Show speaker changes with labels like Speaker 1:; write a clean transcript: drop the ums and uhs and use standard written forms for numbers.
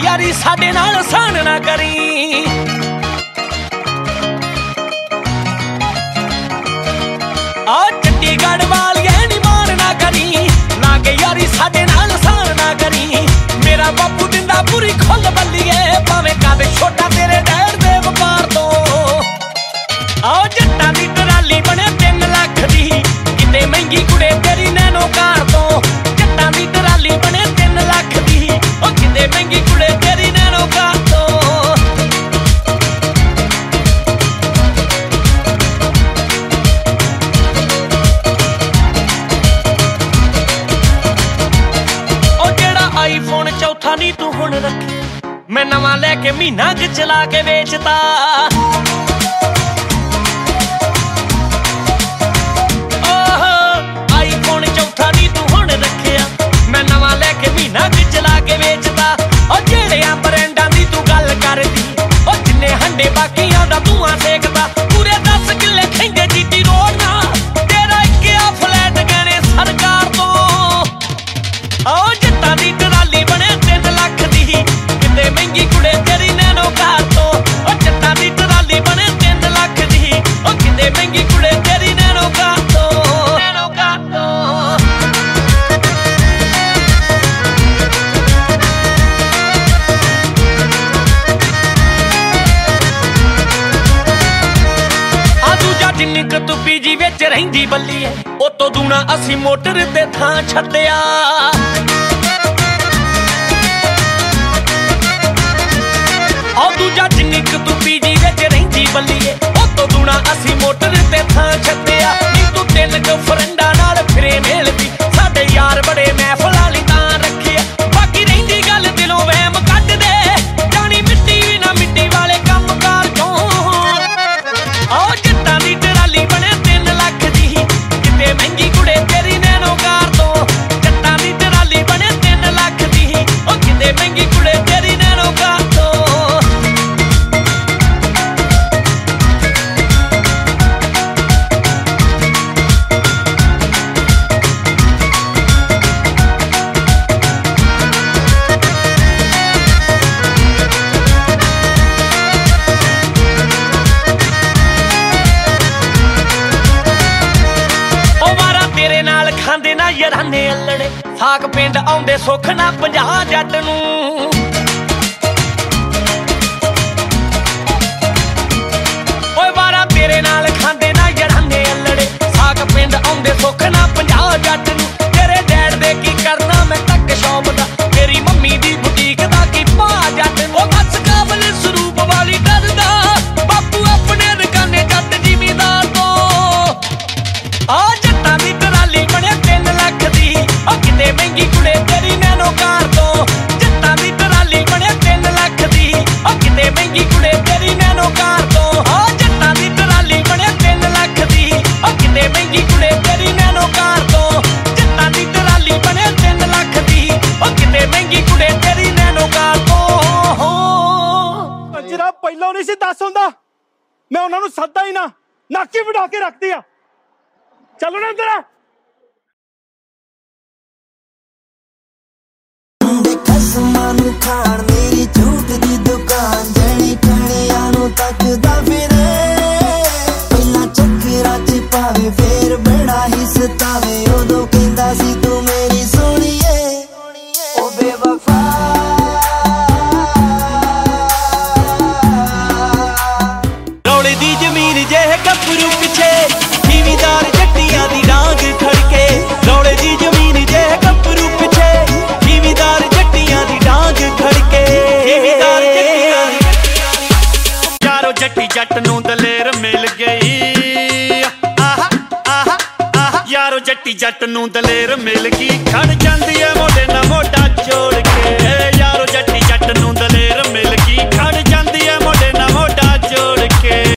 Speaker 1: यारी साडे नाल सान ना करी। आ चंडीगढ़ वालिए नी मान ना करी, लागे यारी साडे नाल सान ना करी। मेरा बापू दिंदा पूरी खुल बल्लीए, भावें कद छोटा तेरे डैड दे वपार तो। आओ जट्टां दी टराली बने 3 लाख दी, किते महंगी कुड़े तेरी नैनो कार तो। जट्टां दी टराली बने 3 लाख दी, ओ किते महंगी कुड़े तेरी नैनो कार तो। ओ जेड़ा आईफोन चौथा नी तू हुण रखे, मैं नवां लैके महीना क चला के वेचता। आईफोन चौथा नी तू हुण रखिया, मैं नवां लैके महीना क चला के वेचता। और जेड़ियां ब्रांडां दी तू गल करदी, ओ जिन्ने हंडे बाकियां दा धुआं सेकदा। पूरे 10 किले खैंगे जीटी रोड ना, तेरा इक्किया फ्लैट गहने सरकार तो। आओ जट्टां दी टराली बने 3 लाख दी, किते महंगी कुड़े तेरी नैनो कार तो। ओ जट्टां दी टराली बने 3 लाख दी, ओ किते महंगी कुड़े तेरी नैनो कार तो। नैनो कार तो जिन्नी क तू पीजी विच रहिंदी बल्ली है, ओ तो दूना असी मोटर ते थां छड्डिया। ओ दूजा जिन्नी क तू पीजी विच रहिंदी बल्ली है, ओ तो दूना असी मोटर ते थां छड्डिया। नी तू 3 क फ्रेंडां नाल फिरे मेलदी, साडे यार बड़े महफिलां लई तां रखिया। बाकी रहिंदी गल दिलों वहम कढ दे, जानी मिट्टी भी ना मिट्टी वाले कम कार चों। आओ जट्टां दी टराली बने 3 लाख दी, किते महंगी कुड़े तेरी नैनो कार तो। जट्टां दी टराली बने 3 लाख दी, ओ किते महंगी कुड़े तेरी नैनो कार तो। खांदे ना यराने अल्लड़े, साग पिंड आउंदे सुख ना 50 जट नूं। ओए वारा तेरे नाल खांदे ना यराने अल्लड़े, साग पिंड आउंदे सुख ना 50 जट नूं। तेरे डैड दे की करना मैं तक शॉप दा, तेरी मम्मी दी बुटीक दा की पा जट। ओ बस काबल स्वरूप वाली करदा, बापू अपने दुकाने जट जिमीदार तो। आ जट्टां दी टराली बने 3 लाख दी, ओ किते महंगी कुड़े तेरी नैनो कार तो। जट्टां दी टराली बने 3 लाख दी, ओ किते महंगी कुड़े तेरी नैनो कार तो। ओ जट्टां दी टराली बने 3 लाख दी, ओ किते महंगी कुड़े तेरी नैनो कार तो। जट्टां दी टराली बने 3 लाख दी, ओ किते महंगी कुड़े तेरी नैनो कार तो।
Speaker 2: जरा पहलों नहीं सी दस हुंदा, मैं उन्हां नूं सद्दा ही ना, नाकी वढा के रखदी आ। चलो ना अंदर
Speaker 3: खसमां नूं खाण मेरी झूठ दी दुकान, जणी ठणियां नूं तकदा फिरे। पहला चक्करां च पावे फेर बड़ा ही सतावे, उदों कहंदा सी तू मेरी सोहणीए ओ बेवफा।
Speaker 1: रौले दी जमीन जे गभरू पिछे, जिमीदार जट्टियां दी डांग खड़के। रौले दी जमीन जे गभरू पिछे, जिमीदार जट्टियां दी डांग खड़के। यारो जट्टी जट नूं दलेर मिल गई, यारो जट्टी जट नूं दलेर मिल गई। खड़ जांदी है मोढे नाल मोढा जोड़ के, यारो जट्टी जट